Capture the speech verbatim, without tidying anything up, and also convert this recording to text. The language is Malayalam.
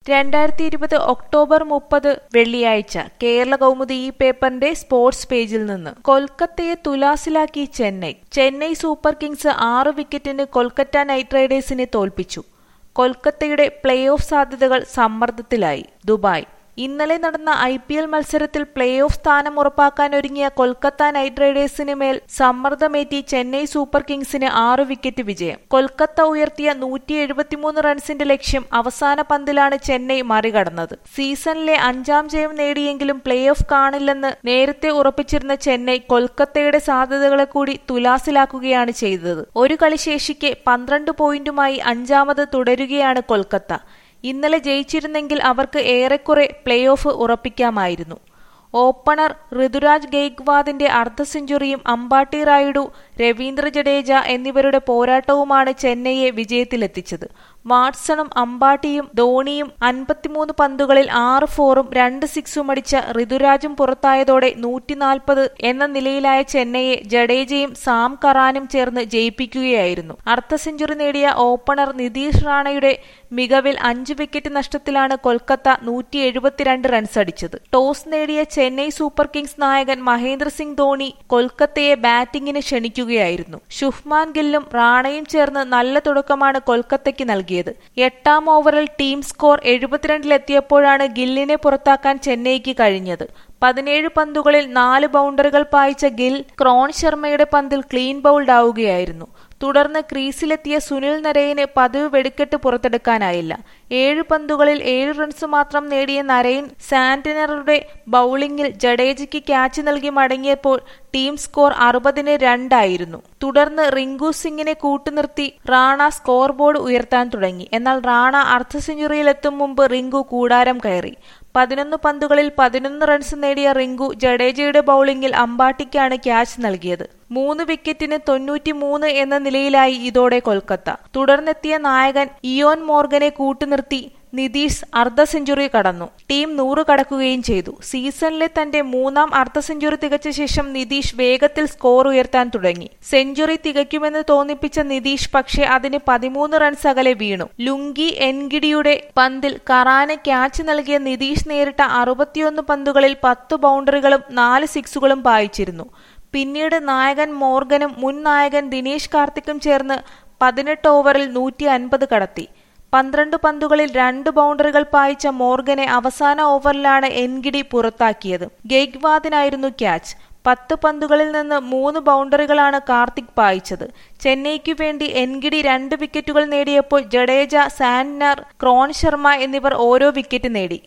രണ്ടായിരത്തി ഇരുപത് ഒക്ടോബർ മുപ്പത് വെള്ളിയാഴ്ച കേരള കൗമുദി ഈ പേപ്പറിന്റെ സ്പോർട്സ് പേജിൽ നിന്ന് കൊൽക്കത്തയെ തുലാസിലാക്കി ചെന്നൈ. ചെന്നൈ സൂപ്പർ കിങ്സ് ആറ് വിക്കറ്റിന് കൊൽക്കത്ത നൈറ്റ് റൈഡേഴ്സിനെ തോൽപ്പിച്ചു. കൊൽക്കത്തയുടെ പ്ലേ ഓഫ് സാധ്യതകൾ സമ്മർദ്ദത്തിലായി. ദുബായ്. ഇന്നലെ നടന്ന ഐ പി എൽ മത്സരത്തിൽ പ്ലേ ഓഫ് സ്ഥാനം ഉറപ്പാക്കാനൊരുങ്ങിയ കൊൽക്കത്ത നൈറ്റ് റൈഡേഴ്സിന് മേൽ സമ്മർദ്ദമേറ്റി ചെന്നൈ സൂപ്പർ കിങ്സിന് ആറ് വിക്കറ്റ് വിജയം. കൊൽക്കത്ത ഉയർത്തിയ നൂറ്റി എഴുപത്തിമൂന്ന് റൺസിന്റെ ലക്ഷ്യം അവസാന പന്തിലാണ് ചെന്നൈ മറികടന്നത്. സീസണിലെ അഞ്ചാം ജയം നേടിയെങ്കിലും പ്ലേ ഓഫ് കാണില്ലെന്ന് നേരത്തെ ഉറപ്പിച്ചിരുന്ന ചെന്നൈ കൊൽക്കത്തയുടെ സാധ്യതകളെ കൂടി തുലാസിലാക്കുകയാണ് ചെയ്തത്. ഒരു കളിശേഷിക്കെ പന്ത്രണ്ട് പോയിന്റുമായി അഞ്ചാമത് തുടരുകയാണ് കൊൽക്കത്ത. ഇന്നലെ ജയിച്ചിരുന്നെങ്കിൽ അവർക്ക് ഏറെക്കുറെ പ്ലേ ഓഫ് ഉറപ്പിക്കാമായിരുന്നു. ഓപ്പണർ ഋതുരാജ് ഗെയ്ക്വാദിന്റെ അർദ്ധ സെഞ്ചുറിയും അമ്പാട്ടി റായുഡു, രവീന്ദ്ര ജഡേജ എന്നിവരുടെ പോരാട്ടവുമാണ് ചെന്നൈയെ വിജയത്തിലെത്തിച്ചത്. വാട്സണും അമ്പാട്ടിയും ധോണിയും അൻപത്തിമൂന്ന് പന്തുകളിൽ ആറ് ഫോറും രണ്ട് സിക്സും അടിച്ച ഋതുരാജും പുറത്തായതോടെ നൂറ്റി നാൽപ്പത് എന്ന നിലയിലായ ചെന്നൈയെ ജഡേജയും സാം കറാനും ചേർന്ന് ജയിപ്പിക്കുകയായിരുന്നു. അർദ്ധ സെഞ്ചുറി നേടിയ ഓപ്പണർ നിതീഷ് റാണയുടെ മികവിൽ അഞ്ച് വിക്കറ്റ് നഷ്ടത്തിലാണ് കൊൽക്കത്ത നൂറ്റി എഴുപത്തിരണ്ട് റൺസ് അടിച്ചത്. ടോസ് നേടിയ ചെന്നൈ സൂപ്പർ കിങ്സ് നായകൻ മഹേന്ദ്ര സിംഗ് ധോണി കൊൽക്കത്തയെ ബാറ്റിംഗിന് ക്ഷണിക്കുകയായിരുന്നു. ശുഭ്മാൻ ഗില്ലും റാണയും ചേർന്ന് നല്ല തുടക്കമാണ് കൊൽക്കത്തയ്ക്ക് നൽകിയത്. എട്ടാം ഓവറിൽ ടീം സ്കോർ എഴുപത്തിരണ്ടിലെത്തിയപ്പോഴാണ് ഗില്ലിനെ പുറത്താക്കാൻ ചെന്നൈക്ക് കഴിഞ്ഞത്. പതിനേഴ് പന്തുകളിൽ നാല് ബൗണ്ടറികൾ പായിച്ച ഗിൽ ക്രോൺ ശർമ്മയുടെ പന്തിൽ ക്ലീൻ ബൗൾഡ് ആവുകയായിരുന്നു. തുടർന്ന് ക്രീസിലെത്തിയ സുനിൽ നരൈന് പതിവ് വെടിക്കെട്ട് പുറത്തെടുക്കാനായില്ല. ഏഴ് പന്തുകളിൽ ഏഴ് റൺസ് മാത്രം നേടിയ നരൈൻ സാന്റ്നറുടെ ബൌളിംഗിൽ ജഡേജയ്ക്ക് ക്യാച്ച് നൽകി മടങ്ങിയപ്പോൾ ടീം സ്കോർ അറുപതിന് രണ്ടായിരുന്നു. തുടർന്ന് റിങ്കു സിംഗിനെ കൂട്ടുനിർത്തി റാണ സ്കോർ ബോർഡ് ഉയർത്താൻ തുടങ്ങി. എന്നാൽ റാണ അർദ്ധ സെഞ്ചുറിയിലെത്തും മുമ്പ് റിങ്കു കൂടാരം കയറി. പതിനൊന്ന് പന്തുകളിൽ പതിനൊന്ന് റൺസ് നേടിയ റിങ്കു ജഡേജയുടെ ബൌളിംഗിൽ അമ്പാട്ടിക്കാണ് ക്യാച്ച് നൽകിയത്. മൂന്ന് വിക്കറ്റിന് തൊണ്ണൂറ്റി മൂന്ന് എന്ന നിലയിലായി ഇതോടെ കൊൽക്കത്ത. തുടർന്നെത്തിയ നായകൻ ഇയോൻ മോർഗനെ കൂട്ടുനിർത്തി നിതീഷ് അർദ്ധ സെഞ്ചുറി കടന്നു. ടീം നൂറ് കടക്കുകയും ചെയ്തു. സീസണിലെ തന്റെ മൂന്നാം അർദ്ധ സെഞ്ചുറി തികച്ച ശേഷം നിതീഷ് വേഗത്തിൽ സ്കോർ ഉയർത്താൻ തുടങ്ങി. സെഞ്ചുറി തികയ്ക്കുമെന്ന് തോന്നിപ്പിച്ച നിതീഷ് പക്ഷേ അതിന് പതിമൂന്ന് റൺസ് അകലെ വീണു. ലുങ്കി എൻഗിഡിയുടെ പന്തിൽ കറാന് ക്യാച്ച് നൽകിയ നിതീഷ് നേരിട്ട അറുപത്തിയൊന്ന് പന്തുകളിൽ പത്ത് ബൗണ്ടറികളും നാല് സിക്സുകളും പായിച്ചിരുന്നു. പിന്നീട് നായകൻ മോർഗനും മുൻ നായകൻ ദിനേശ് കാർത്തിക്കും ചേർന്ന് പതിനെട്ട് ഓവറിൽ നൂറ്റി അൻപത് കടത്തി. പന്ത്രണ്ട് പന്തുകളിൽ രണ്ട് ബൗണ്ടറികൾ പായിച്ച മോർഗനെ അവസാന ഓവറിലാണ് എൻഗിഡി പുറത്താക്കിയത്. ഗെയ്ക്വാദിനായിരുന്നു ക്യാച്ച്. പത്ത് പന്തുകളിൽ നിന്ന് മൂന്ന് ബൗണ്ടറികളാണ് കാർത്തിക് പായിച്ചത്. ചെന്നൈക്കു വേണ്ടി എൻഗിഡി രണ്ട് വിക്കറ്റുകൾ നേടിയപ്പോൾ ജഡേജ, സാന്റ്നർ, ക്രോൺ ശർമ്മ എന്നിവർ ഓരോ വിക്കറ്റ് നേടി.